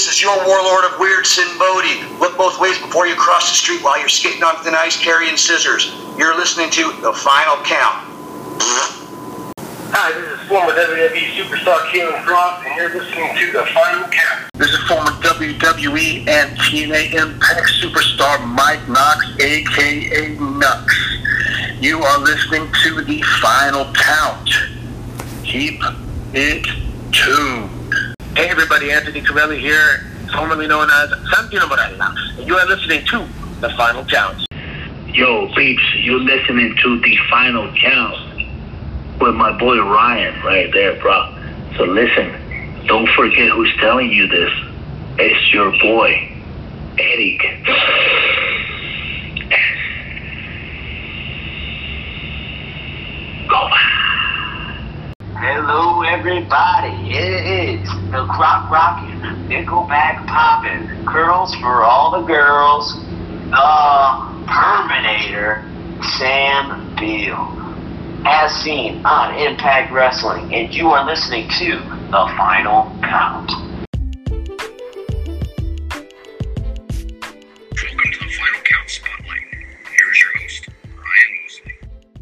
This is your warlord of weird, Sin Bodhi. Look both ways before you cross the street while you're skating on thin ice carrying scissors. You're listening to The Final Count. Hi, this is former WWE superstar Keelan Cross, and you're listening to The Final Count. This is former WWE and TNA Impact superstar Mike Knox, a.k.a. Nux. You are listening to The Final Count. Keep it tuned. Hey everybody, Anthony Corelli here, formerly known as Santino Morella, and you are listening to The Final Count. Yo, peeps, you're listening to The Final Count with my boy Ryan right there, bro. So listen, don't forget who's telling you this. It's your boy, Eric. Hello everybody, it's the Croc Rockin', Nickelback Poppin', Curls for all the girls, the Terminator, Sam Beal, as seen on Impact Wrestling, and you are listening to The Final Count. Welcome to the Final Count Spotlight. Here's your host, Ryan Mosley.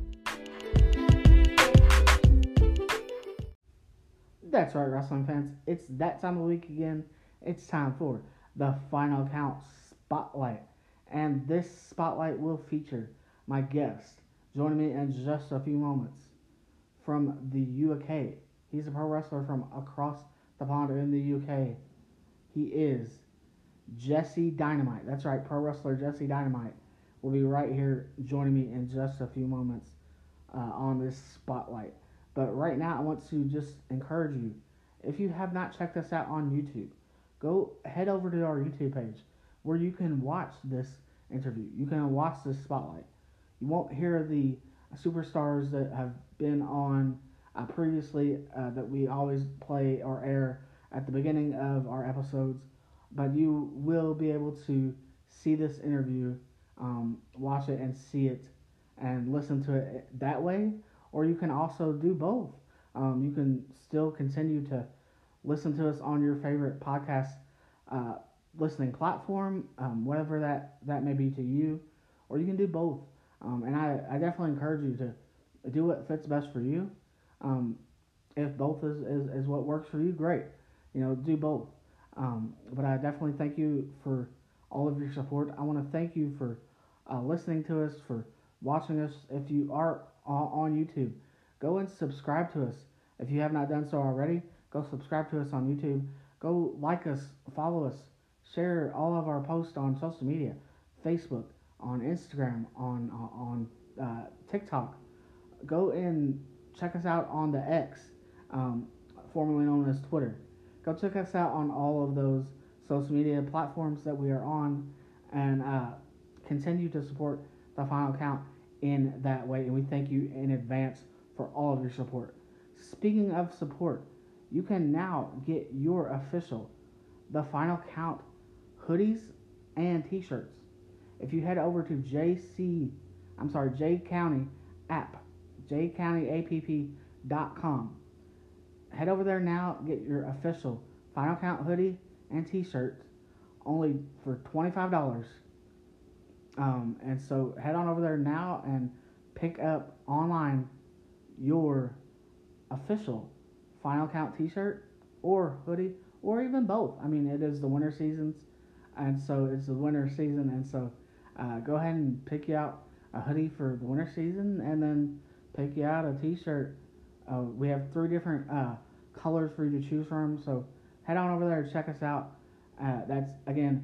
That's right, wrestling fans. It's that time of the week again. It's time for the Final Count Spotlight. And this spotlight will feature my guest joining me in just a few moments from the UK. He's a pro wrestler from across the pond in the UK. He is Jesse Dynamite. That's right, pro wrestler Jesse Dynamite will be right here joining me in just a few moments on this spotlight. But right now, I want to just encourage you, if you have not checked us out on YouTube, go head over to our YouTube page where you can watch this interview. You can watch this spotlight. You won't hear the superstars that have been on previously that we always play or air at the beginning of our episodes, but you will be able to see this interview, watch it and see it, and listen to it that way. Or you can also do both. You can still continue to listen to us on your favorite podcast listening platform, whatever that may be to you. Or you can do both. And I definitely encourage you to do what fits best for you. If both is what works for you, great. Do both. But I definitely thank you for all of your support. I want to thank you for listening to us, for watching us. If you are on YouTube, go and subscribe to us. If you have not done so already, go subscribe to us on YouTube. Go like us, follow us, share all of our posts on social media, Facebook, on Instagram, on TikTok. Go and check us out on the X, formerly known as Twitter. Go check us out on all of those social media platforms that we are on, and continue to support The Final Count in that way, and we thank you in advance for all of your support. Speaking of support, you can now get your official The Final Count hoodies and t-shirts. If you head over to J County app, jcountyapp.com, head over there now, get your official Final Count hoodie and t-shirts, only for $25. And so head on over there now and pick up online your official Final Count t-shirt or hoodie, or even both. I mean, it is the winter seasons, and so it's the winter season, and so go ahead and pick you out a hoodie for the winter season, and then pick you out a t-shirt. We have 3 different colors for you to choose from, so head on over there and check us out. That's, again,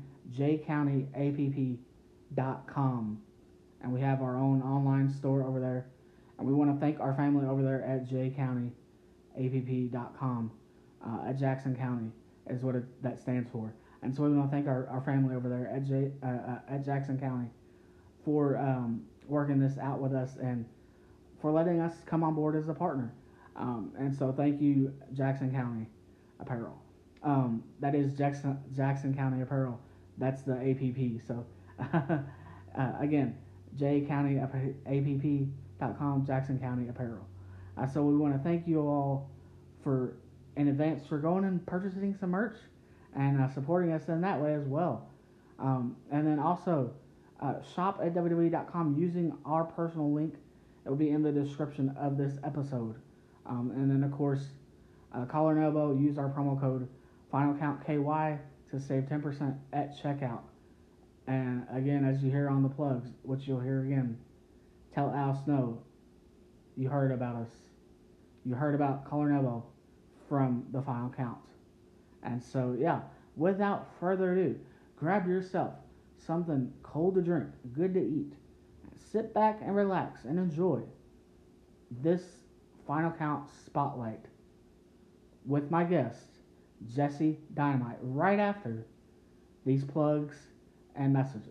jcountyapp.com, and we have our own online store over there, and we want to thank our family over there at jcountyapp.com. At Jackson County is what that stands for, and so we want to thank our family over there at Jackson County for working this out with us and for letting us come on board as a partner. And so thank you, Jackson County Apparel. That is Jackson County Apparel. That's the APP. So again, jcountyapp.com, Jackson County Apparel. So we want to thank you all in advance for going and purchasing some merch and supporting us in that way as well. And then also, shop at WWE.com using our personal link. It will be in the description of this episode. And then, of course, Collar and Elbow, use our promo code FinalCountKY to save 10% at checkout. And again, as you hear on the plugs, which you'll hear again, tell Al Snow you heard about us. You heard about Collar and Elbow from the Final Count. And so, yeah, without further ado, grab yourself something cold to drink, good to eat. Sit back and relax and enjoy this Final Count Spotlight with my guest, Jesse Dynamite, right after these plugs and messages.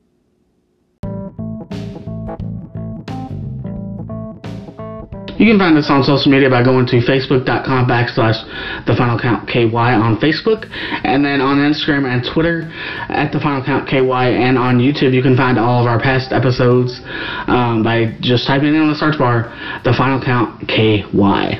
You can find us on social media by going to facebook.com/TheFinalCountKY on Facebook, and then on Instagram and Twitter at TheFinalCountKY, and on YouTube you can find all of our past episodes by just typing in the search bar The Final Count KY.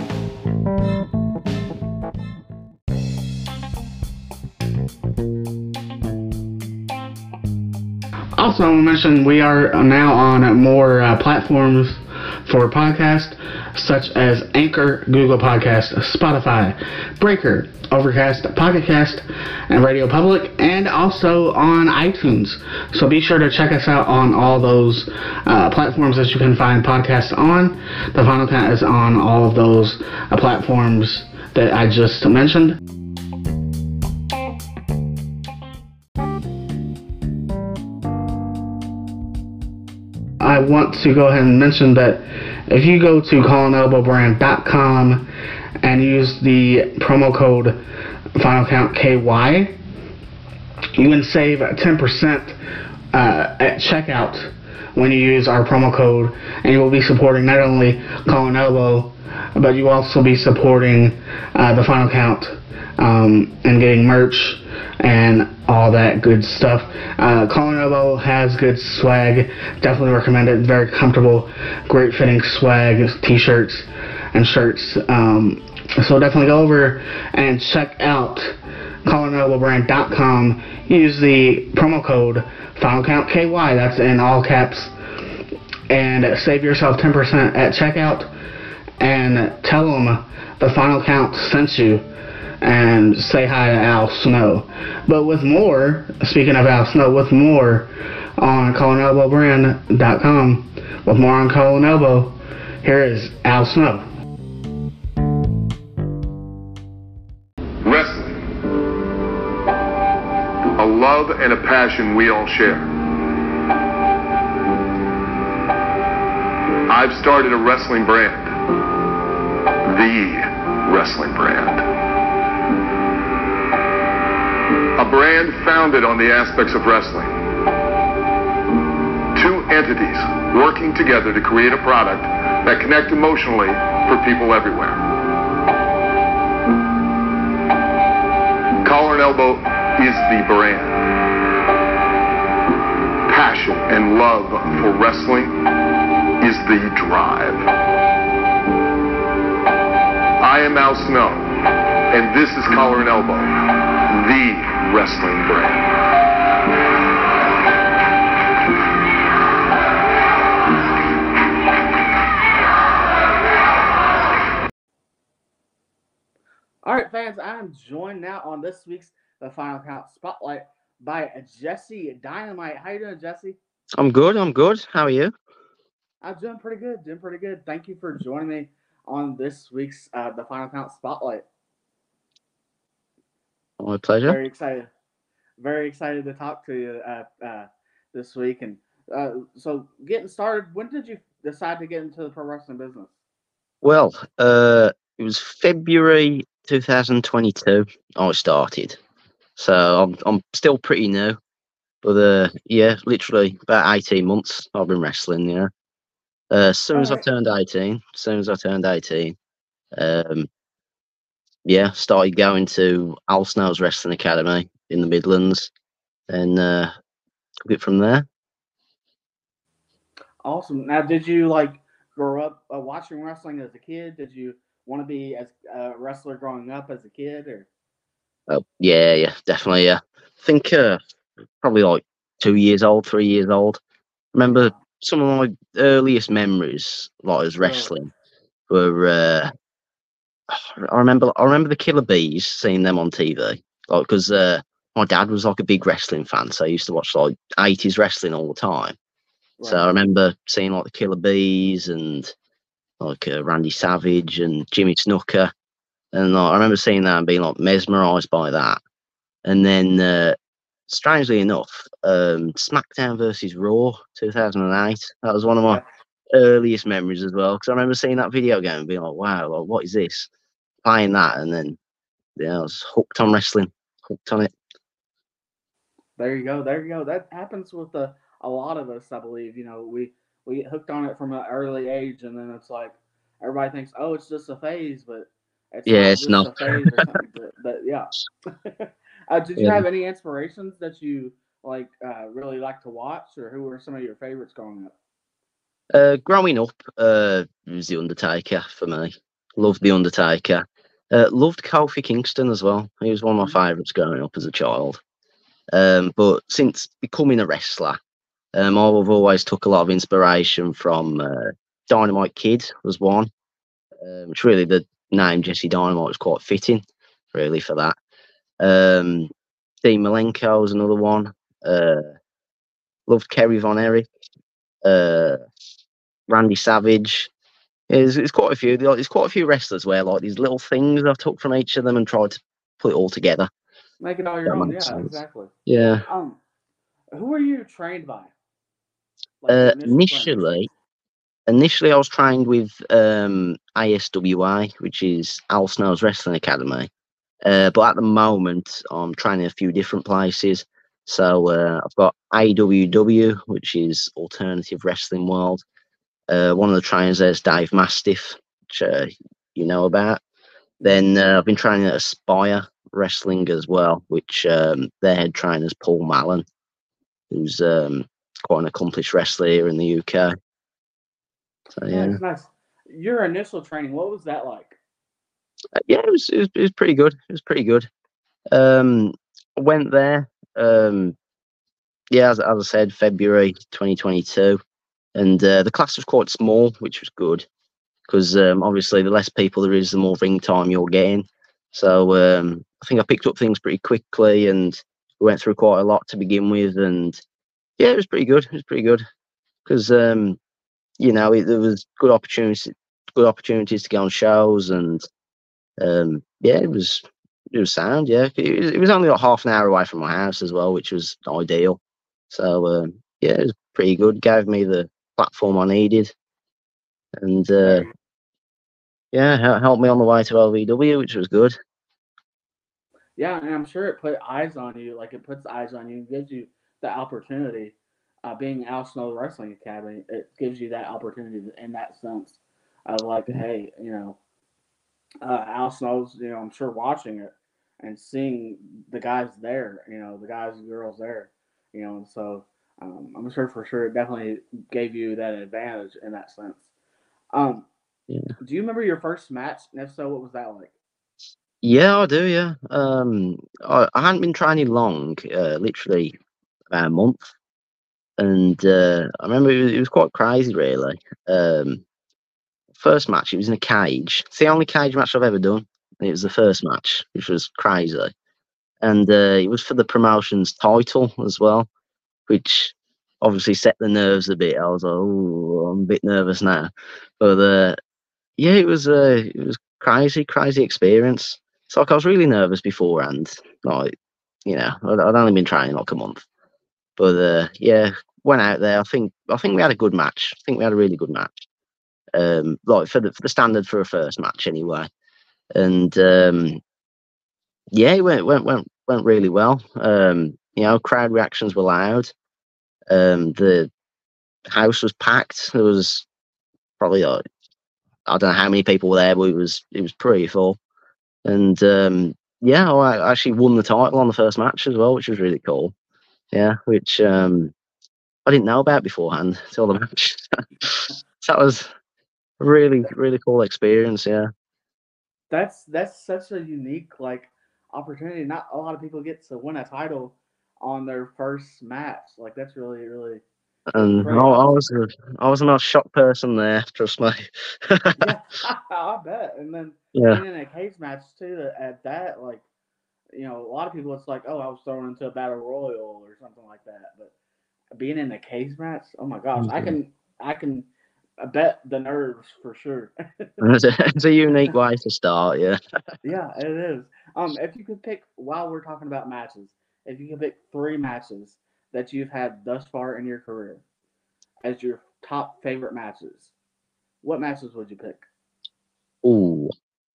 Also, I want to mention we are now on more platforms for podcast, such as Anchor, Google Podcast, Spotify, Breaker, Overcast, Pocket Cast, and Radio Public, and also on iTunes. So be sure to check us out on all those platforms that you can find podcasts on. The Final Count is on all of those platforms that I just mentioned. I want to go ahead and mention that if you go to collarandelbowbrand.com and use the promo code FinalCountKY, you can save 10% at checkout when you use our promo code, and you will be supporting not only Collar and Elbow, but you will also be supporting the Final Count and getting merch and all that good stuff. Collar and Elbow has good swag. Definitely recommend it. Very comfortable, great fitting swag, t-shirts and shirts. So definitely go over and check out collarandelbowbrand.com. Use the promo code FinalCountKY. That's in all caps. And save yourself 10% at checkout. And tell them the Final Count sent you. And say hi to Al Snow. But with more, speaking of Al Snow, with more on collarandelbowbrand.com, with more on Collar and Elbow, here is Al Snow. Wrestling. A love and a passion we all share. I've started a wrestling brand. The wrestling brand. A brand founded on the aspects of wrestling. Two entities working together to create a product that connect emotionally for people everywhere. Collar and Elbow is the brand. Passion and love for wrestling is the drive. I am Al Snow, and this is Collar and Elbow, the wrestling brand. All right, fans, I'm joined now on this week's The Final Count Spotlight by Jesse Dynamite. How you doing, Jesse? I'm good. How are you? I'm doing pretty good. Thank you for joining me on this week's The Final Count Spotlight. My pleasure. Very excited to talk to you this week. And so getting started, when did you decide to get into the pro wrestling business? Well, it was February 2022 I started. So I'm still pretty new. But yeah, literally about 18 months I've been wrestling, yeah. As soon as I turned 18, yeah, started going to Al Snow's Wrestling Academy in the Midlands, and took it from there. Awesome. Now, did you grow up watching wrestling as a kid? Did you want to be a wrestler growing up as a kid, or? Oh, yeah, definitely. Yeah, I think probably like 2 years old, 3 years old. Remember some of my earliest memories, like as Really? wrestling, were. I remember the Killer Bees, seeing them on TV, like because my dad was like a big wrestling fan, so I used to watch like 80s wrestling all the time. So I Right. remember seeing like the Killer Bees and like Randy Savage and Jimmy Snooker, and like, I remember seeing that and being like mesmerised by that. And then, strangely enough, SmackDown versus Raw 2008. That was one of my Yeah. earliest memories as well, because I remember seeing that video game and being like, "Wow, like, what is this?" Playing that, and then yeah, I was hooked on wrestling, hooked on it. There you go. There you go. That happens with a lot of us, I believe. We get hooked on it from an early age, and then it's like everybody thinks, oh, it's just a phase, but it's Yeah, not it's just not. a phase or something. But yeah. Did you Yeah. have any inspirations that you really like to watch, or who were some of your favorites growing up? Growing up, it was The Undertaker for me. Loved The Undertaker. Loved Kofi Kingston as well. He was one of my favourites growing up as a child. But since becoming a wrestler, I've always took a lot of inspiration from Dynamite Kid was one. Which really the name Jesse Dynamite was quite fitting, really, for that. Dean Malenko was another one. Loved Kerry Von Erich. Uh, Randy Savage. There's quite a few. There's quite a few wrestlers where like these little things I've took from each of them and tried to put it all together. Make it all your That own. makes Yeah, sense. exactly. Yeah. Who were you trained by? Like your initial trainers? Initially, I was trained with ASWA, which is Al Snow's Wrestling Academy. But at the moment, I'm training a few different places. So I've got AWW, which is Alternative Wrestling World. One of the trainers there is Dave Mastiff, which you know about. Then I've been training at Aspire Wrestling as well, which their head trainer is Paul Mallon, who's quite an accomplished wrestler here in the UK. So yeah, Nice. Your initial training, what was that like? yeah, it was pretty good. It was pretty good. I went there. Yeah, as I said, February 2022, and the class was quite small, which was good because obviously the less people there is, the more ring time you're getting. So I think I picked up things pretty quickly, and we went through quite a lot to begin with, and yeah, it was pretty good. It was pretty good because there was good opportunities to go on shows, and yeah, it was sound. Yeah, it was only like half an hour away from my house as well, which was ideal. So yeah, it was pretty good. Gave me the platform I needed, and yeah, helped me on the way to LVW, which was good. Yeah, and I'm sure it put eyes on you. Like it puts eyes on you, gives you the opportunity. Being Al Snow Wrestling Academy, it gives you that opportunity in that sense of like, hey, Al Snow's, I'm sure watching it and seeing the guys there, the guys and girls there, and so I'm sure for sure it definitely gave you that advantage in that sense. Um, Yeah, do you remember your first match? And if so, what was that like? yeah, I do. Yeah, I hadn't been training long, literally about a month, and I remember it was quite crazy, really. First match, it was in a cage. It's the only cage match I've ever done. And it was the first match, which was crazy. And it was for the promotion's title as well, which obviously set the nerves a bit. I was like, oh, I'm a bit nervous now. But yeah, it was crazy experience. It's like I was really nervous beforehand. Like, I'd only been training like a month. But yeah, went out there. I think we had a good match. I think we had a really good match. Like for the standard for a first match anyway. And yeah, it went really well. Crowd reactions were loud. The house was packed. There was probably I don't know how many people were there, but it was pretty full. And yeah, I actually won the title on the first match as well, which was really cool. Yeah, which I didn't know about beforehand till the match. So that was a really cool experience. Yeah. That's such a unique opportunity. Not a lot of people get to win a title on their first match. Like that's really, really And great opportunity. I was a nice shocked person there. Trust me. Yeah, I bet. And then Yeah. being in a cage match too at that, like a lot of people, it's like, oh, I was thrown into a battle royal or something like that. But being in a cage match, oh my gosh, I can I bet the nerves for sure. It's a unique way to start. Yeah. Yeah, it is. If you could pick while we're talking about matches, if you could pick three matches that you've had thus far in your career as your top favorite matches, what matches would you pick? Ooh.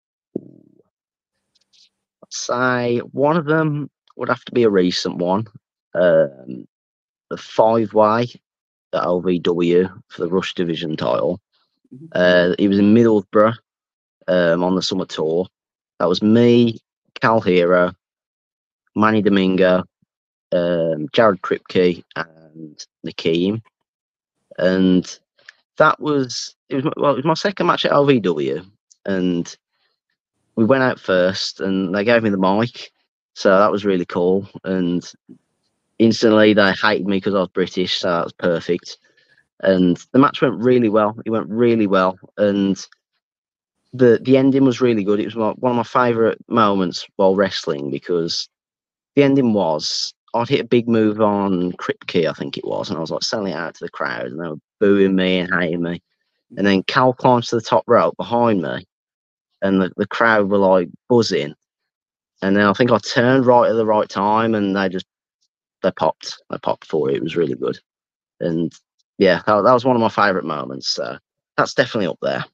Say one of them would have to be a recent one. Um, the 5-way at LVW for the Rush Division title. It was in Middlesbrough on the summer tour. That was me, Cal Hero, Manny Domingo, Jared Kripke, and Nakeem. And it was my second match at LVW, and we went out first, and they gave me the mic, so that was really cool. And instantly they hated me because I was British, so that was perfect. And the match went really well. It went really well, and the ending was really good. It was one of my favourite moments while wrestling because the ending was I'd hit a big move on Kripke, I think it was, and I was like selling it out to the crowd, and they were booing me and hating me. And then Cal climbs to the top rope behind me, and the crowd were like buzzing. And then I think I turned right at the right time, and they popped. They popped for it. It was really good. And yeah, that was one of my favourite moments. So that's definitely up there.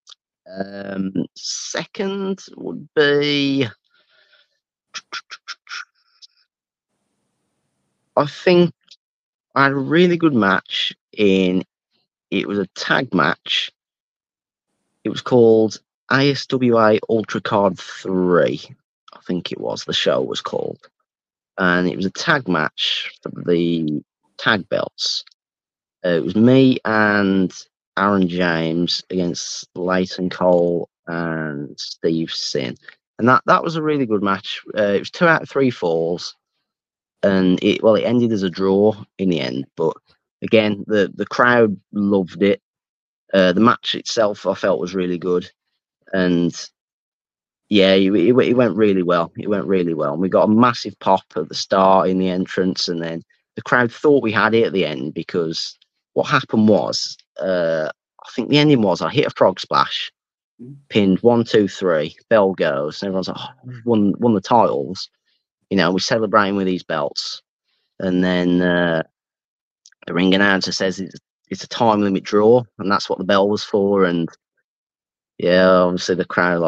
Second would be, I think I had a really good match it was a tag match. It was called ASWA Ultra Card 3, I think it was, the show was called. And it was a tag match for the tag belts. It was me and Aaron James against Leighton Cole and Steve Sin. And that was a really good match. It was 2 out of 3 falls. And it ended as a draw in the end. But again, the crowd loved it. The match itself I felt was really good. And yeah, it went really well. It went really well. And we got a massive pop at the start in the entrance, and then the crowd thought we had it at the end because what happened was, I think the ending was I hit a frog splash, pinned 1, 2, 3, bell goes, and everyone's like, oh, won the titles. We're celebrating with these belts. And then the ring announcer says it's a time limit draw, and that's what the bell was for. And yeah, obviously the crowd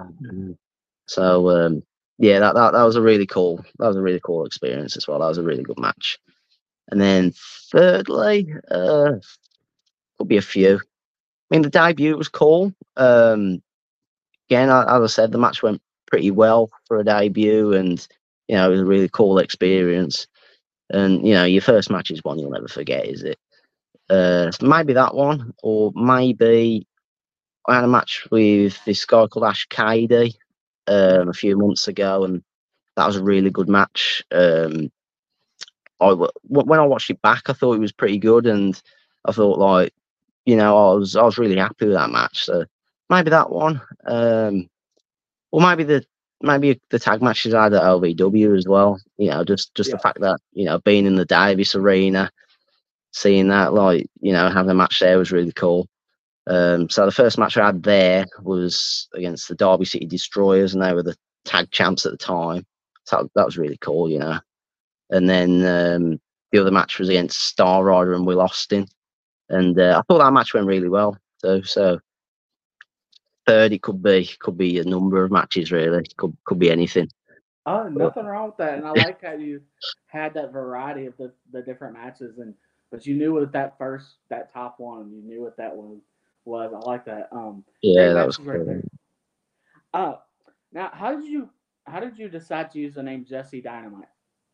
so yeah, that was a really cool experience as well. That was a really good match. And then thirdly, could be a few. I mean, the debut was cool. Again, as I said, the match went pretty well for a debut, and it was a really cool experience. And your first match is one you'll never forget, is it? So maybe that one, or maybe I had a match with this guy called Ash Cady a few months ago, and that was a really good match. When I watched it back, I thought it was pretty good, and I thought I was really happy with that match. So maybe that one, or maybe the tag matches I had at LVW as well. Just the fact that being in the Davis Arena, seeing that having a match there was really cool. So the first match I had there was against the Derby City Destroyers, and they were the tag champs at the time. So that was really cool, And then the other match was against Star Rider and Will Austin, and I thought that match went really well. So third, it could be a number of matches really. Could be anything. Oh, nothing wrong with that, and I like how you had that variety of the different matches, but you knew what that top one, you knew what that one was. I like that. Yeah, Great that was matches right cool. there. Now how did you decide to use the name Jesse Dynamite?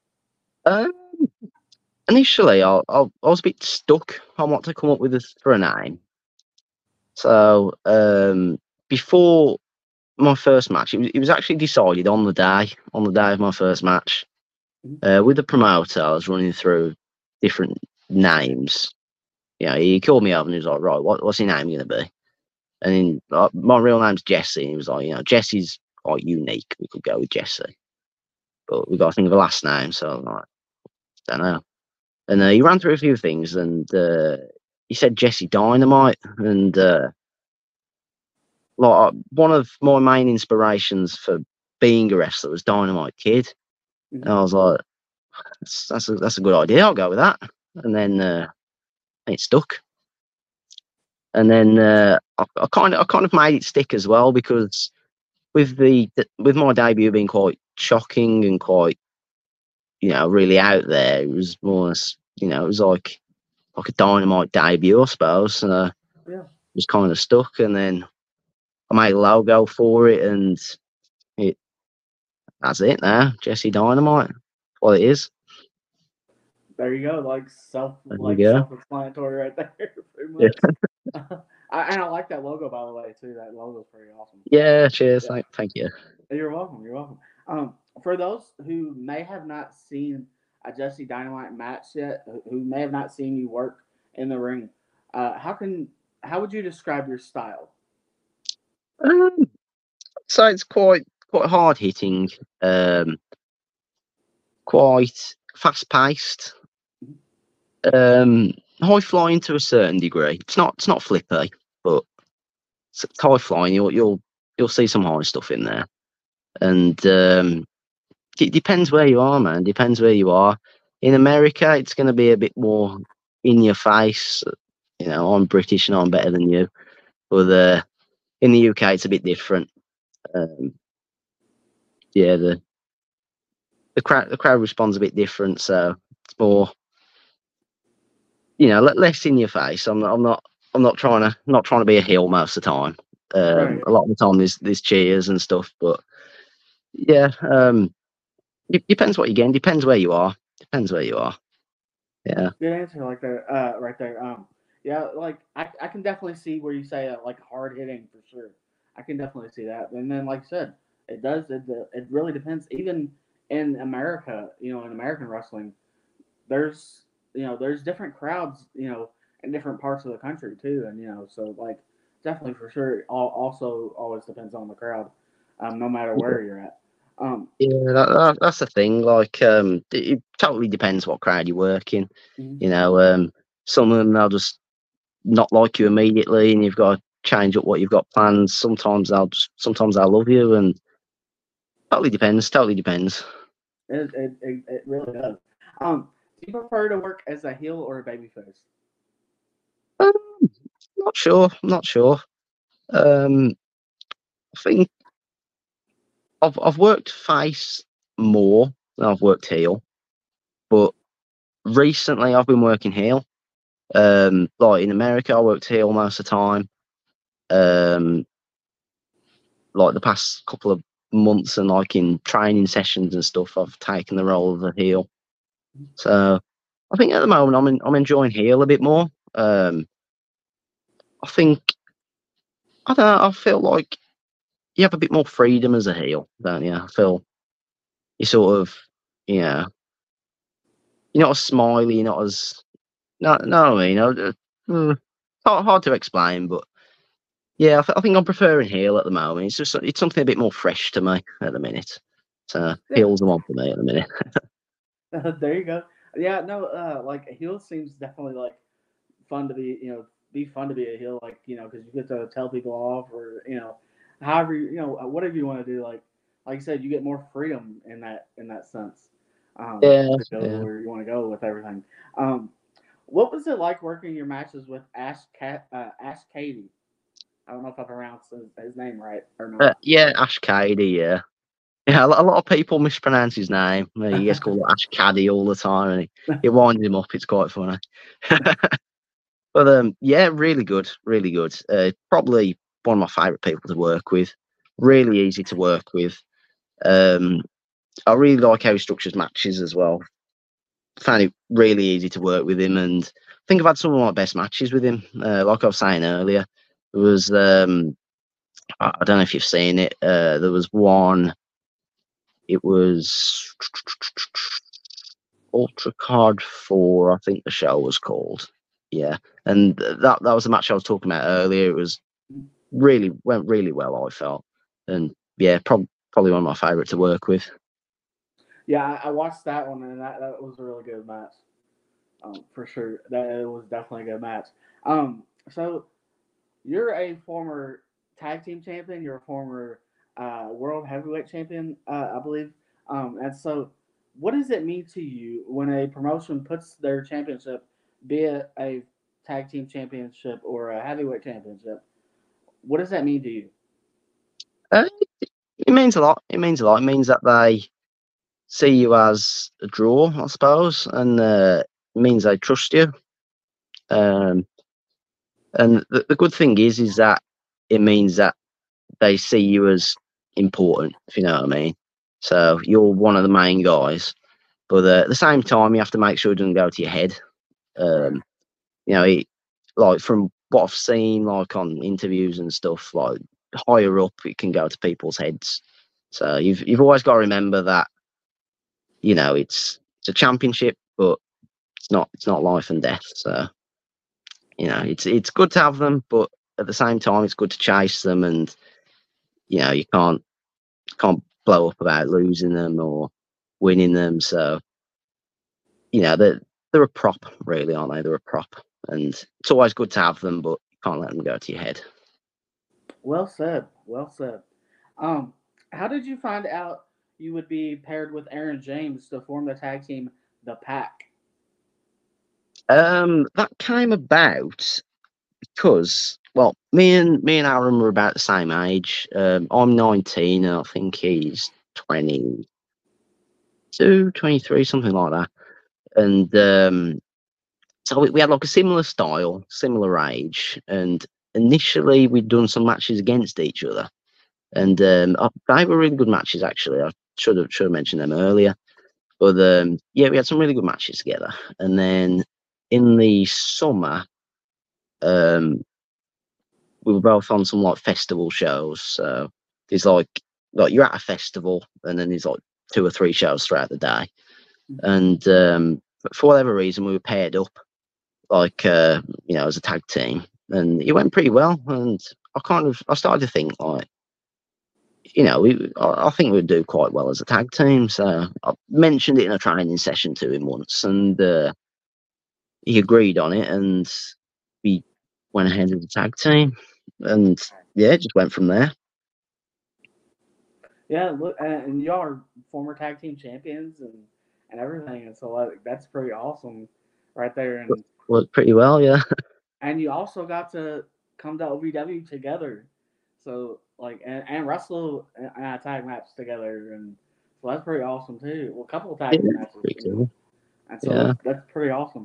Initially, I was a bit stuck on what to come up with for a name. So before my first match, it was actually decided on the day of my first match. With the promoter, I was running through different names. He called me up and he was like, right, what's your name going to be? And then my real name's Jesse. And he was like, Jesse's quite unique. We could go with Jesse. But we got to think of a last name. So I'm like, don't know. And he ran through a few things and he said Jesse Dynamite. And like one of my main inspirations for being a wrestler was Dynamite Kid. And I was like, that's a good idea. I'll go with that. And then it stuck. And then I kind of made it stick as well, because with my debut being quite shocking and quite really out there, it was more it was like a Dynamite debut, I suppose. And was kind of stuck. And then I made a logo for it, and that's it now. Jesse Dynamite. What it is. There you go, self-explanatory right there, pretty much. Yeah. And I like that logo, by the way, too. That logo's pretty awesome. Yeah, cheers. Yeah. Thank you. You're welcome. For those who may have not seen a Jesse Dynamite match yet, who may have not seen you work in the ring, how would you describe your style? So it's quite hard hitting, quite fast paced. High flying to a certain degree. It's not flippy, but it's high flying. You'll see some high stuff in there, and it depends where you are, man. Depends where you are. In America, it's going to be a bit more in your face. I'm British and I'm better than you, but in the UK, it's a bit different. The crowd responds a bit different, so it's more. Less in your face. I'm not trying to be a heel most of the time. Right. A lot of the time there's cheers and stuff, but yeah, it depends what you're getting. Depends where you are. Yeah. Good answer, like that, right there. Yeah, like I can definitely see where you say like hard hitting for sure. I can definitely see that. And then, like I said, it really depends. Even in America, in American wrestling, there's different crowds, in different parts of the country too, and so like definitely for sure. Also, always depends on the crowd, no matter where you're at. That's the thing. Like, it totally depends what crowd you work in. Mm-hmm. Some of them they'll just not like you immediately, and you've got to change up what you've got planned. Sometimes they'll love you, and totally depends. It really does. Do you prefer to work as a heel or a babyface? Not sure. I think I've worked face more than I've worked heel, but recently I've been working heel. Like in America, I worked heel most of the time. Like the past couple of months, and like in training sessions and stuff, I've taken the role of a heel. So I think at the moment I'm enjoying heel a bit more. I think I don't know. I feel like you have a bit more freedom as a heel, don't you? I feel you sort of, you're not as smiley, you're not as hard to explain, but yeah, I think I'm preferring heel at the moment. It's something a bit more fresh to me at the minute. So heel's the one for me at the minute. There you go. Yeah, no, like a heel seems definitely like fun to be fun to be a heel, like because you get to tell people off, or however whatever you want to do. Like you said, you get more freedom in that sense. To go where you want to go with everything. What was it like working your matches with Ash Cady? I don't know if I pronounced his name right or not. Yeah, Ash Cady. Yeah. Yeah, a lot of people mispronounce his name. He gets called Ash Caddy all the time, and it winds him up. It's quite funny. But yeah, really good. Probably one of my favourite people to work with. Really easy to work with. I really like how he structures matches as well. Found it really easy to work with him, and I think I've had some of my best matches with him. Like I was saying earlier, it was I don't know if you've seen it. There was one. It was Ultra Card 4, I think the show was called. Yeah, and that was the match I was talking about earlier. It was went really well, I felt, and yeah, probably one of my favourite to work with. Yeah, I watched that one, and that was a really good match. For sure, that it was definitely a good match. So you're a former tag team champion. You're a former world heavyweight champion, I believe. And so, what does it mean to you when a promotion puts their championship, be it a tag team championship or a heavyweight championship? What does that mean to you? Uh, it means a lot. It means a lot. It means that they see you as a draw, I suppose, and it means they trust you. And the good thing is that it means that they see you as important, if you know what I mean. So you're one of the main guys, but at the same time, you have to make sure it doesn't go to your head. You know, like from what I've seen, like on interviews and stuff, like higher up, it can go to people's heads. So you've always got to remember that, you know, it's a championship, but it's not life and death. So you know, it's good to have them, but at the same time, it's good to chase them, and you know, you can't blow up about losing them or winning them. So you know, they're a prop, really, aren't they? They're a prop, and it's always good to have them, but you can't let them go to your head. Well said. Well said. Um, how did you find out you would be paired with Aaron James to form the tag team, the Pack? That came about because, well, me and Aaron were about the same age. I'm 19, and I think he's 22, 23, something like that. And so we had like a similar style, similar age, and initially we'd done some matches against each other, and they were really good matches actually. I should have mentioned them earlier, but yeah, we had some really good matches together. And then in the summer, we were both on some like festival shows. So there's like you're at a festival, and then there's like 2 or 3 shows throughout the day, and for whatever reason we were paired up, like you know, as a tag team, and it went pretty well. And I started to think like, you know, I think we'd do quite well as a tag team. So I mentioned it in a training session to him once, and he agreed on it, and we went ahead with the tag team, and yeah, it just went from there. Yeah, look, and y'all are former tag team champions and everything, and so like, that's pretty awesome, right there. Worked pretty well, yeah. And you also got to come to OVW together, so like and wrestle in a tag match together, and so that's pretty awesome too. Well, a couple of tag matches, Pretty cool. and so Yeah. that's pretty awesome.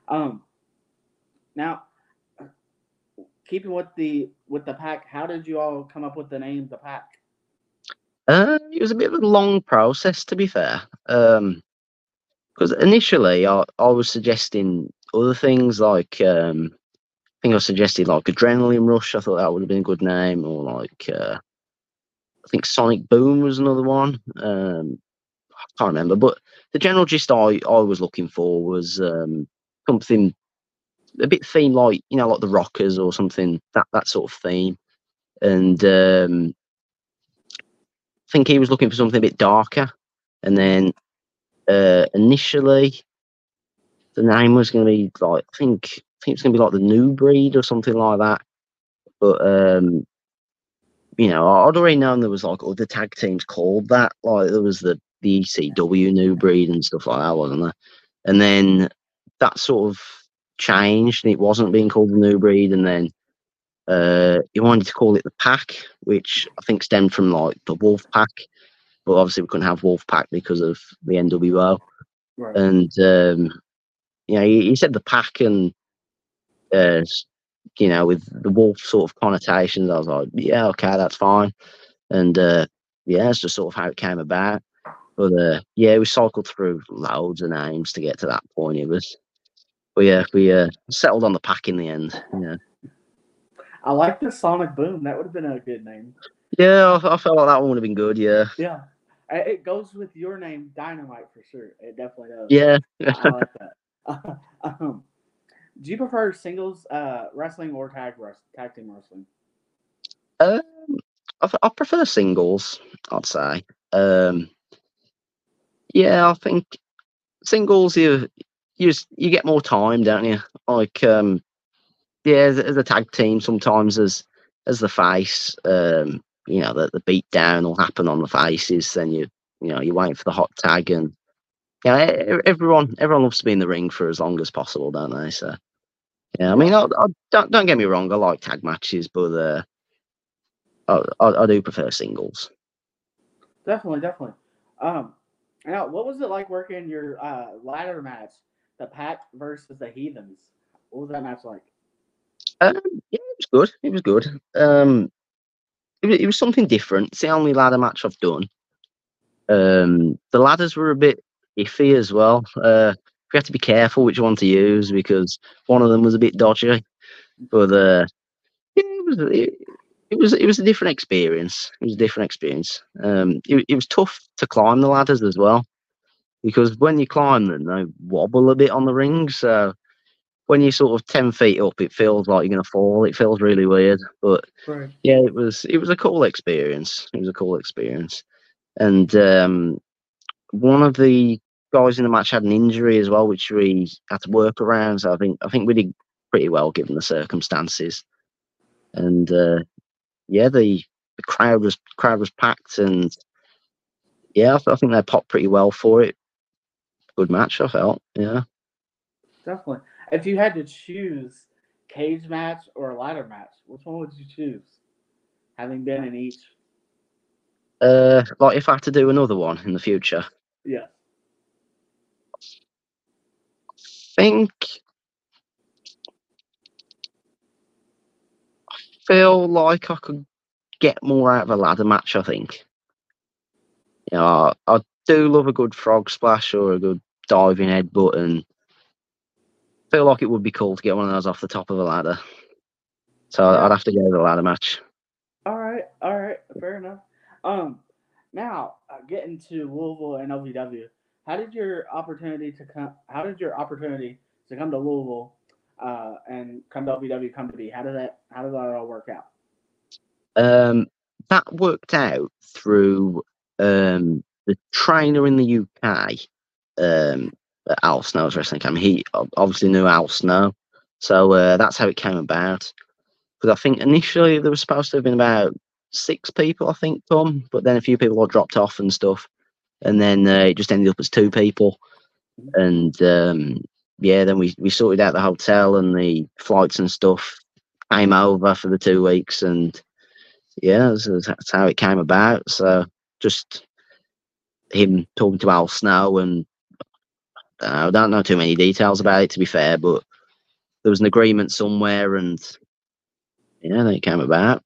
Now keeping with the Pack, how did you all come up with the name the Pack? It was a bit of a long process, to be fair. Because initially I was suggesting other things, like I think I suggested like Adrenaline Rush. I thought that would have been a good name, or like I think Sonic Boom was another one. I can't remember, but the general gist I was looking for was something a bit theme, like, you know, like the Rockers or something, that sort of theme. And I think he was looking for something a bit darker. And then initially the name was going to be like, I think it's going to be like the New Breed or something like that. But you know, I'd already known there was like other tag teams called that. Like there was the ECW New Breed and stuff like that, wasn't there? And then that sort of changed, and it wasn't being called the New Breed. And then he wanted to call it the Pack, which I think stemmed from like the Wolf Pack. But obviously we couldn't have Wolf Pack because of the NWO. Right. And you know, he said the Pack, and you know, with the wolf sort of connotations, I was like, yeah, okay, that's fine. And yeah, that's just sort of how it came about. But yeah, we cycled through loads of names to get to that point. But yeah, we settled on the Pack in the end. Yeah. I like the Sonic Boom. That would have been a good name. Yeah, I felt like that one would have been good. Yeah, Yeah. It goes with your name, Dynamite, for sure. It definitely does. yeah. I like that. Um, do you prefer singles wrestling or tag team wrestling? um, I prefer singles. I'd say. Um, yeah, I think singles you get more time, don't you? Like yeah, as a tag team, sometimes as the face, the beat down will happen on the faces. Then you wait for the hot tag, and everyone loves to be in the ring for as long as possible, don't they? So yeah, I mean, I don't get me wrong, I like tag matches, but I do prefer singles. Definitely, definitely. Um, Now, what was it like working your ladder match, the Pack versus the Heathens? What was that match like? Um, yeah, it was good. It was good. It was something different. It's the only ladder match I've done. The ladders were a bit iffy as well. We had to be careful which one to use because one of them was a bit dodgy. But yeah, it was a different experience. It was a different experience. It was tough to climb the ladders as well because when you climb them, they wobble a bit on the ring. So when you're sort of 10 feet up, it feels like you're gonna fall. It feels really weird. But Right. yeah, it was a cool experience. It was a cool experience. And one of the guys in the match had an injury as well, which we had to work around. So I think we did pretty well given the circumstances. And yeah, the crowd was packed, and yeah, I think they popped pretty well for it. Good match, I felt. Yeah. Definitely. If you had to choose cage match or a ladder match, which one would you choose? Having been in each. Like if I had to do another one in the future, Yeah. think feel like I could get more out of a ladder match. I think. I do love a good frog splash or a good diving headbutt, and feel like it would be cool to get one of those off the top of a ladder. So I'd Yeah. have to go with a ladder match. All right, fair enough. Um, Now getting to Louisville and OVW, How did your opportunity to come to Louisville and come to OVW come to be? How did that all work out? Um, that worked out through the trainer in the UK, at Al Snow's Wrestling Academy. He obviously knew Al Snow, so that's how it came about. Because I think initially there was supposed to have been about 6 people, I think, come, but then a few people got dropped off and stuff, and then it just ended up as 2 people. And yeah, then we sorted out the hotel and the flights and stuff. Came over for the 2 weeks, and yeah, that's how it came about. So just him talking to Al Snow, and I don't know too many details about it, to be fair, but there was an agreement somewhere, and yeah, then it came about.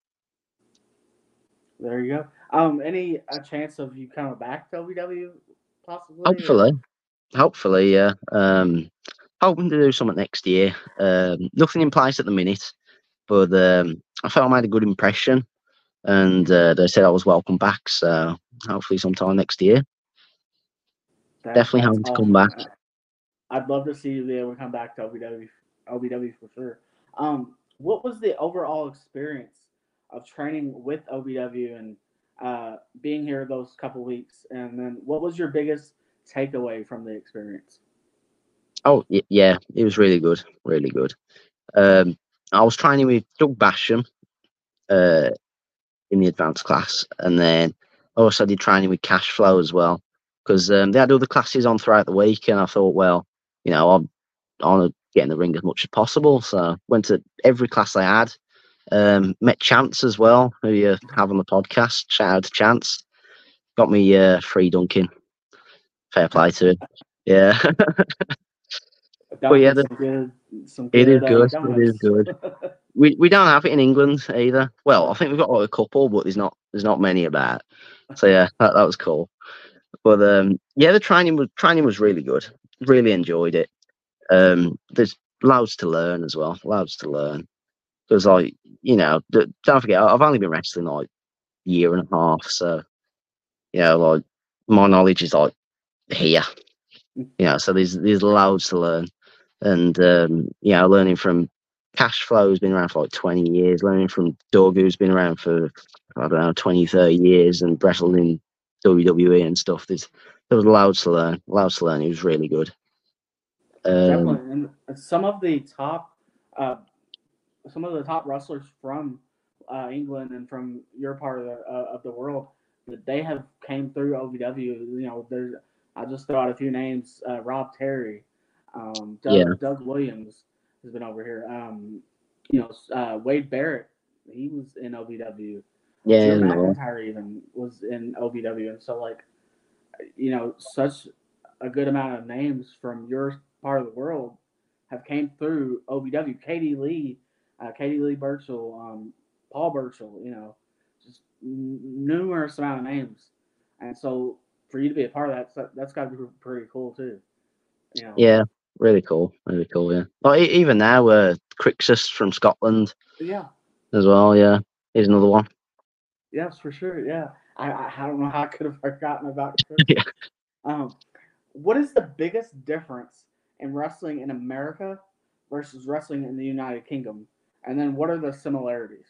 There you go. Any a chance of you coming back to OVW possibly? Or Hopefully, yeah. Hoping to do something next year. Nothing in place at the minute, but I felt I made a good impression, and they said I was welcome back. So hopefully, sometime next year. Definitely that's hoping to come awesome. back. I'd love to see you be able to come back to OVW for sure. What was the overall experience of training with OVW and being here those couple weeks? And then what was your biggest takeaway from the experience? Oh, yeah, it was really good, really good. Um, I was training with Doug Basham uh, in the advanced class, and then I also did training with Cash Flow as well, because they had other classes on throughout the week, and I thought, well, I want to get in the ring as much as possible, so went to every class they had. Met Chance as well, who you have on the podcast. Shout out to Chance. Got me free dunking. Fair play to him. Yeah. But yeah, Dunking some it is good good. It is donuts. good. We don't have it in England either. Well, I think we've got like a couple, but there's not many about. So yeah, that was cool. But yeah, the training was really good. Really enjoyed it. There's loads to learn as well. Loads to learn. Because, like, don't forget, I've only been wrestling like a year and a half, so like my knowledge is like here. So there's loads to learn, and learning from Cash Flow, who's been around for like 20 years, learning from Doug, who's been around for I don't know 20, 30 years, and wrestled in WWE and stuff. There was loads to learn. It was really good. Definitely, and some of the top wrestlers from England and from your part of the world, they have came through OVW. I'll just throw out a few names: Rob Terry, Doug Williams has been over here. Wade Barrett, he was in OVW. Yeah, Drew McIntyre even was in OVW, and so such a good amount of names from your part of the world have came through OVW. Katie Lee Burchill, Paul Burchill, just numerous amount of names, and so for you to be a part of that's got to be pretty cool too. Yeah, really cool. Yeah, like even now, Crixus from Scotland. Yeah. As well, yeah. Here's another one. Yes, for sure. Yeah, I don't know how I could have forgotten about Crixus. Yeah. What is the biggest difference in wrestling in America versus wrestling in the United Kingdom? And then what are the similarities?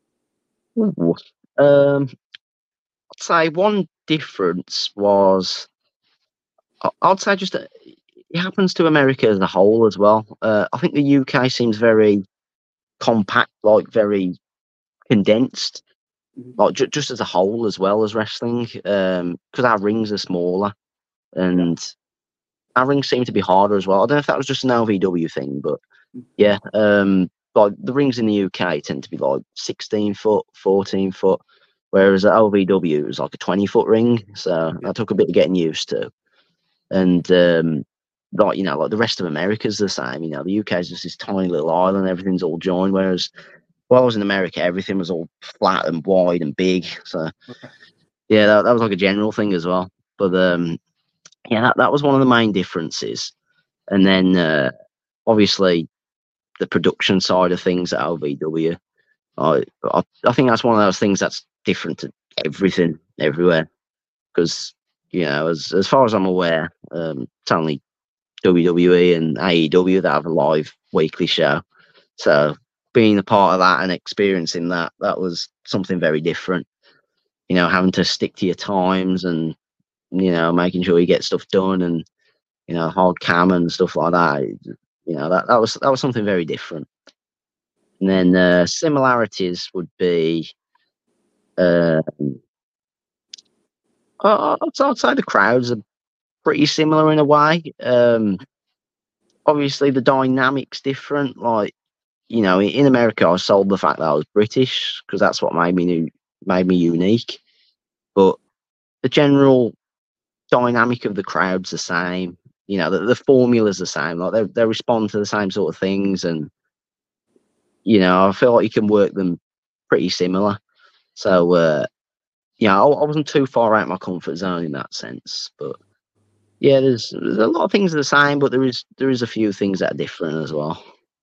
I'd say one difference was, I'd say just it happens to America as a whole as well. I think the UK seems very compact, like very condensed, like just as a whole as well as wrestling, because our rings are smaller and our rings seem to be harder as well. I don't know if that was just an LVW thing, but yeah, like the rings in the UK tend to be like 16 foot, 14 foot, whereas at LVW it was like a 20-foot ring, so that took a bit of getting used to. And like the rest of America's the same. The UK is just this tiny little island, everything's all joined, whereas while I was in America, everything was all flat and wide and big. So yeah, that was like a general thing as well. But that was one of the main differences. And then obviously the production side of things at LVW. I think that's one of those things that's different to everything everywhere. Because as far as I'm aware, it's only WWE and AEW that have a live weekly show. So being a part of that and experiencing that was something very different. Having to stick to your times and making sure you get stuff done and hard cam and stuff like that. That was something very different. And then similarities would be, I'd say the crowds are pretty similar in a way. Obviously the dynamic's different. Like, in America, I sold the fact that I was British because that's what made me unique. But the general dynamic of the crowd's the same. The formula's the same. Like they respond to the same sort of things, and I feel like you can work them pretty similar. So I wasn't too far out of my comfort zone in that sense. But yeah, there's a lot of things are the same, but there is a few things that are different as well.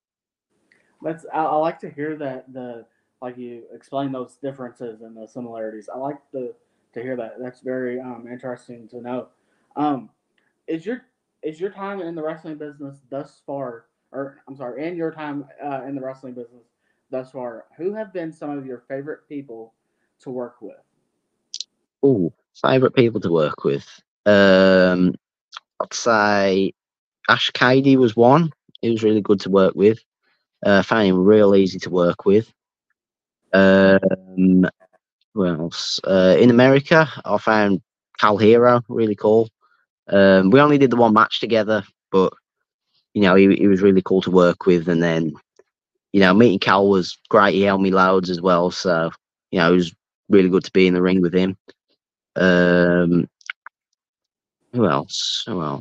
I like to hear that like you explain those differences and the similarities. I like to hear that. That's very interesting to know. Is your time in the wrestling business thus far, or I'm sorry, in your time in the wrestling business thus far, who have been some of your favorite people to work with? Oh, favorite people to work with. I'd say Ash Cady was one. He was really good to work with. Found him real easy to work with. Who else? In America, I found Cal Hero really cool. We only did the one match together, but he was really cool to work with. And then meeting Cal was great. He helped me loads as well, so it was really good to be in the ring with him. Who else?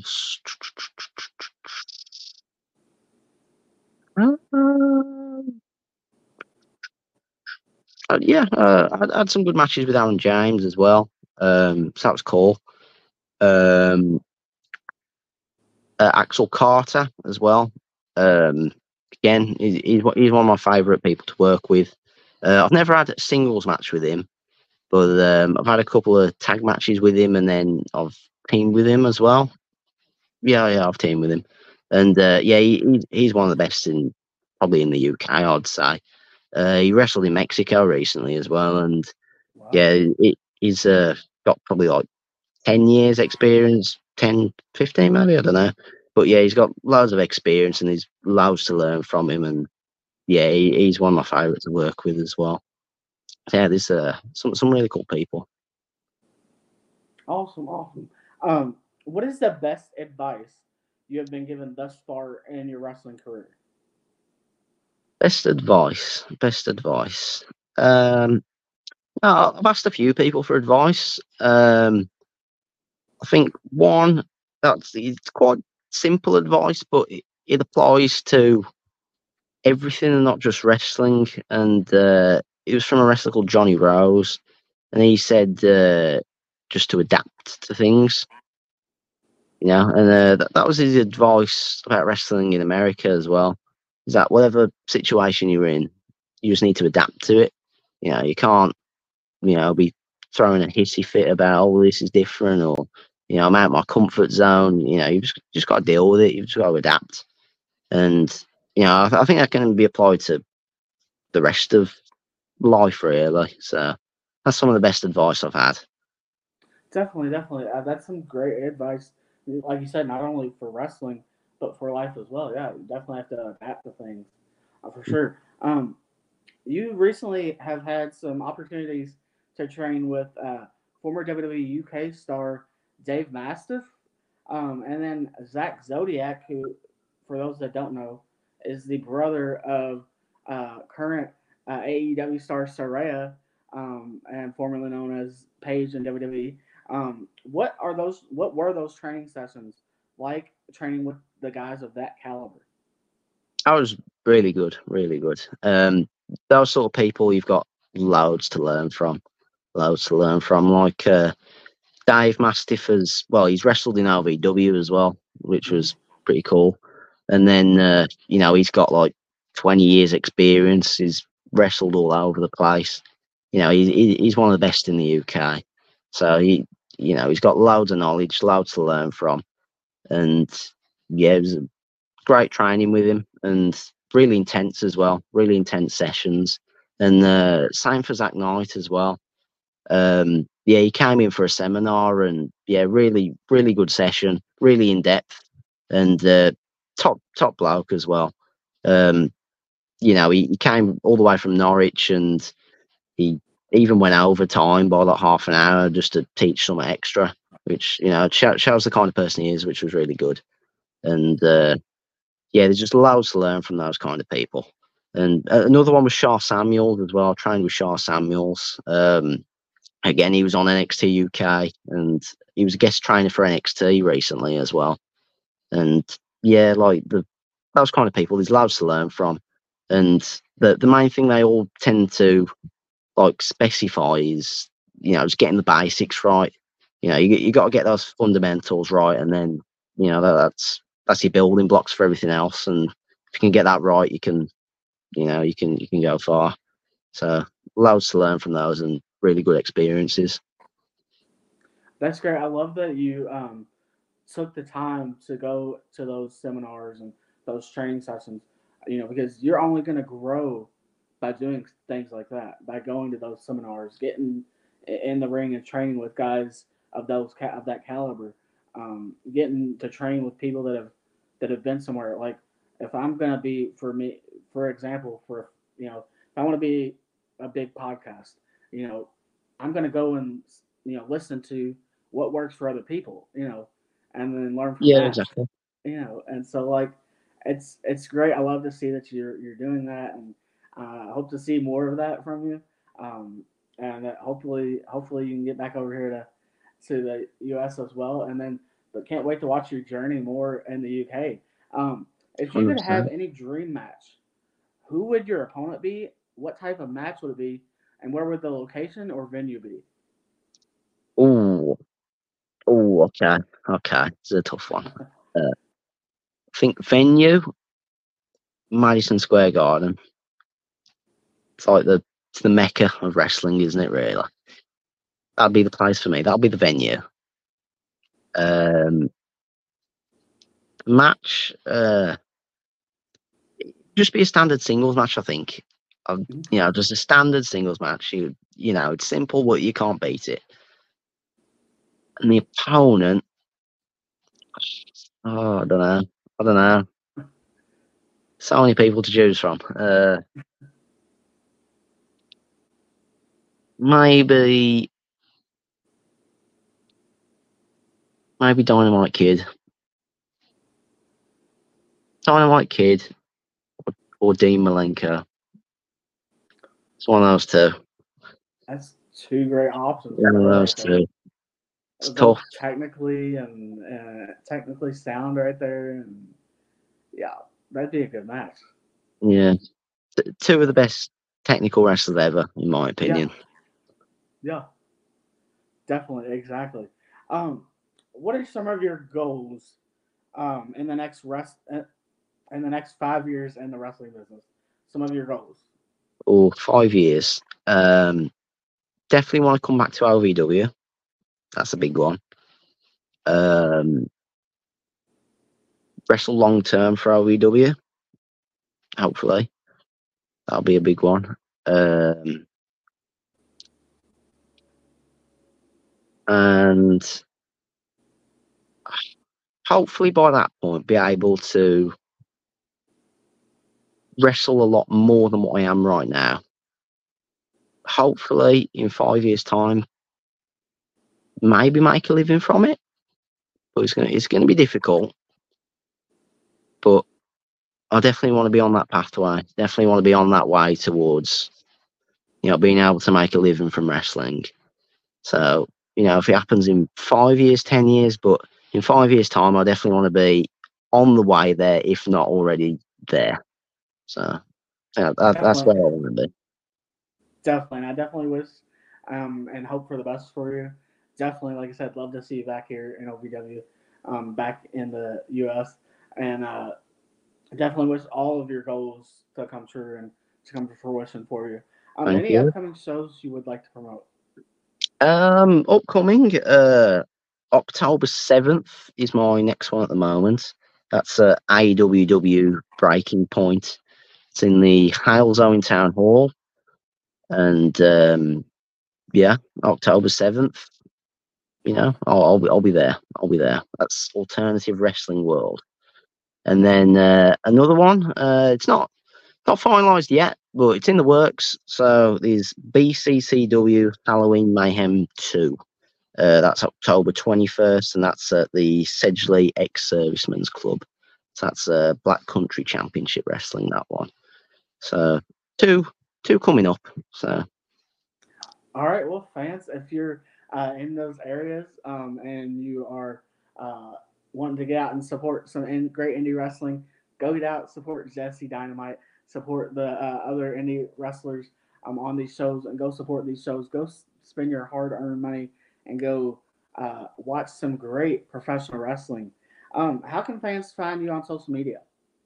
I had some good matches with Aaron James as well. So that was cool. Axel Carter as well. again, he's one of my favourite people to work with. I've never had a singles match with him, but I've had a couple of tag matches with him, and then I've teamed with him as well. Yeah, I've teamed with him, and yeah, he's one of the best probably in the UK, I'd say. He wrestled in Mexico recently as well, and Wow. yeah, he's got probably like 10 years experience, 10, 15 maybe, I don't know. But yeah, he's got loads of experience and he's loads to learn from him. And yeah, he's one of my favourites to work with as well. So yeah, there's some really cool people. Awesome, awesome. What is the best advice you have been given thus far in your wrestling career? Best advice. Um, I've asked a few people for advice. I think one it's quite simple advice, but it applies to everything and not just wrestling. And it was from a wrestler called Johnny Rose, and he said just to adapt to things, you know. And that was his advice about wrestling in America as well. Is that whatever situation you're in, you just need to adapt to it. You know, you can't, be throwing a hissy fit about, oh, this is different, or I'm out of my comfort zone. You just got to deal with it. You've just got to adapt. And I think that can be applied to the rest of life, really. So that's some of the best advice I've had. Definitely, definitely. That's some great advice. Like you said, not only for wrestling, but for life as well. Yeah, you definitely have to adapt to things for sure. You recently have had some opportunities to train with former WWE UK star Dave Mastiff, and then Zach Zodiac, who, for those that don't know, is the brother of current AEW star Saraya, and formerly known as Paige in WWE. What are those? What were those training sessions like? Training with the guys of that caliber. That was really good, really good. Those sort of people you've got loads to learn from, Like Dave Mastiff as well. He's wrestled in LVW as well, which was pretty cool. And then he's got like 20 years experience. He's wrestled all over the place. He's one of the best in the UK. So he's got loads of knowledge, loads to learn from. And yeah, it was great training with him and really intense as well. Really intense sessions. And same for Zach Knight as well. Yeah, he came in for a seminar and yeah, really, really good session, really in depth, and top bloke as well. He came all the way from Norwich and he even went overtime by like half an hour just to teach some extra, which shows the kind of person he is, which was really good. And yeah, there's just loads to learn from those kind of people. And another one was Shah Samuels as well. I trained with Shah Samuels. Again, he was on NXT UK and he was a guest trainer for NXT recently as well. And yeah, like those kind of people, there's loads to learn from. And the main thing they all tend to like specify is, just getting the basics right. You got to get those fundamentals right, and then that's your building blocks for everything else. And if you can get that right, you can go far. So loads to learn from those and really good experiences. That's great. I love that you took the time to go to those seminars and those training sessions. Because you're only going to grow by doing things like that, by going to those seminars, getting in the ring and training with guys of of that caliber, getting to train with people that have been somewhere. Like if I'm gonna be for example, if I want to be a big podcast, I'm gonna go and listen to what works for other people, and then learn from Yeah, that. exactly. And so like it's great. I love to see that you're doing that, and I hope to see more of that from you. And that hopefully you can get back over here to the US as well, and then but can't wait to watch your journey more in the UK. If you could have 100%. any dream match, who would your opponent be? What type of match would it be? And where would the location or venue be? Oh, okay. It's a tough one. I think venue Madison Square Garden. It's like it's the mecca of wrestling, isn't it? Really, that'd be the place for me. That'll be the venue. Match, just be a standard singles match, I think. Just a standard singles match. It's simple, but you can't beat it. And the opponent, I don't know. So many people to choose from. Maybe Dynamite Kid. Dynamite Kid or Dean Malenko. It's one of those two. That's two great options. One of those two. It's both tough. Technically and technically sound right there, and yeah, that'd be a good match. Yeah, two of the best technical wrestlers ever, in my opinion. Yeah, definitely, exactly. What are some of your goals in the next 5 years in the wrestling business? Some of your goals. 5 years. Definitely want to come back to LVW. That's a big one. Wrestle long term for LVW. Hopefully, that'll be a big one. And hopefully by that point, be able to wrestle a lot more than what I am right now. Hopefully, in 5 years' time, maybe make a living from it. But it's gonna be difficult. But I definitely want to be on that pathway. Definitely want to be on that way towards, being able to make a living from wrestling. So, if it happens in 5 years, 10 years, but in 5 years' time, I definitely want to be on the way there, if not already there. So, that's where I want to be. Definitely, and I definitely wish and hope for the best for you. Definitely, like I said, love to see you back here in OVW, back in the U.S. And definitely wish all of your goals to come true and to come to fruition for you. Any upcoming shows you would like to promote? Upcoming, October 7th is my next one at the moment. That's AWW Breaking Point. It's in the Halesowen Town Hall. And October 7th. I'll be there. I'll be there. That's Alternative Wrestling World. And then another one. It's not finalised yet, but it's in the works. So there's BCCW Halloween Mayhem 2. That's October 21st, and that's at the Sedgley Ex-Servicemen's Club. So that's Black Country Championship Wrestling, that one. So two coming up. So all right, well, fans, if you're in those areas and you are wanting to get out and support some great indie wrestling, go get out, support Jesse Dynamite, support the other indie wrestlers on these shows, and go support these shows. Go spend your hard-earned money and go watch some great professional wrestling. How can fans find you on social media?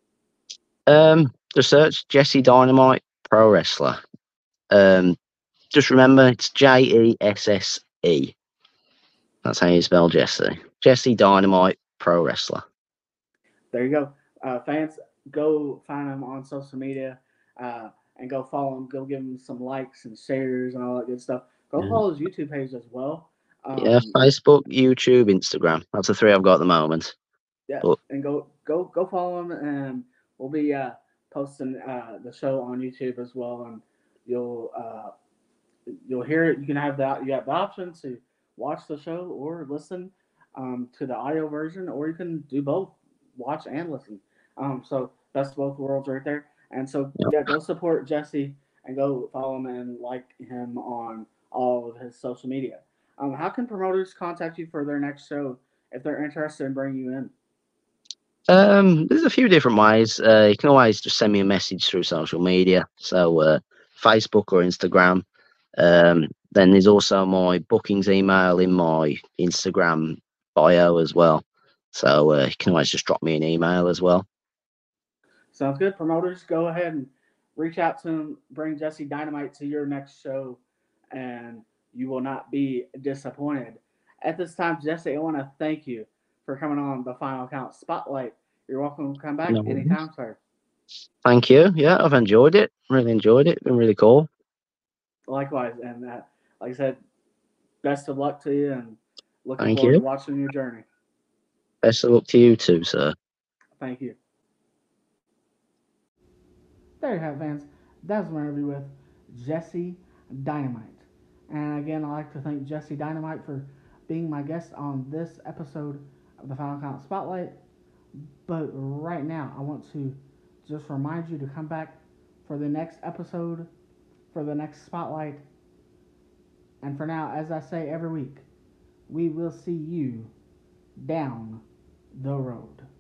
Just search Jesse Dynamite Pro Wrestler. Just remember, it's JESSE. That's how you spell Jesse. Jesse Dynamite Pro Wrestler. There you go. Fans, go find him on social media and go follow him. Go give him some likes and shares and all that good stuff. Go follow his YouTube page as well. Facebook, YouTube, Instagram. That's the three I've got at the moment. Yeah, and go follow him, and we'll be posting the show on YouTube as well, and you'll hear it. You have the option to watch the show or listen to the audio version, or you can do both, watch and listen. So best of both worlds right there. And so go support Jesse and go follow him and like him on all of his social media. How can promoters contact you for their next show if they're interested in bringing you in? There's a few different ways. You can always just send me a message through social media, so Facebook or Instagram. Then there's also my bookings email in my Instagram bio as well, so you can always just drop me an email as well. Sounds good. Promoters, go ahead and reach out to him. Bring Jesse Dynamite to your next show, and you will not be disappointed. At this time, Jesse, I want to thank you for coming on the Final Count Spotlight. You're welcome to come back No worries. anytime, sir. Thank you. Yeah, I've enjoyed it. Really enjoyed it. Been really cool. Likewise, and like I said, best of luck to you, and looking Thank forward you. to watching your journey. Best of luck to you too, sir. Thank you. There you have it, fans. That was my interview with Jesse Dynamite. And again, I'd like to thank Jesse Dynamite for being my guest on this episode of the Final Count Spotlight. But right now, I want to just remind you to come back for the next episode, for the next Spotlight. And for now, as I say every week, we will see you down the road.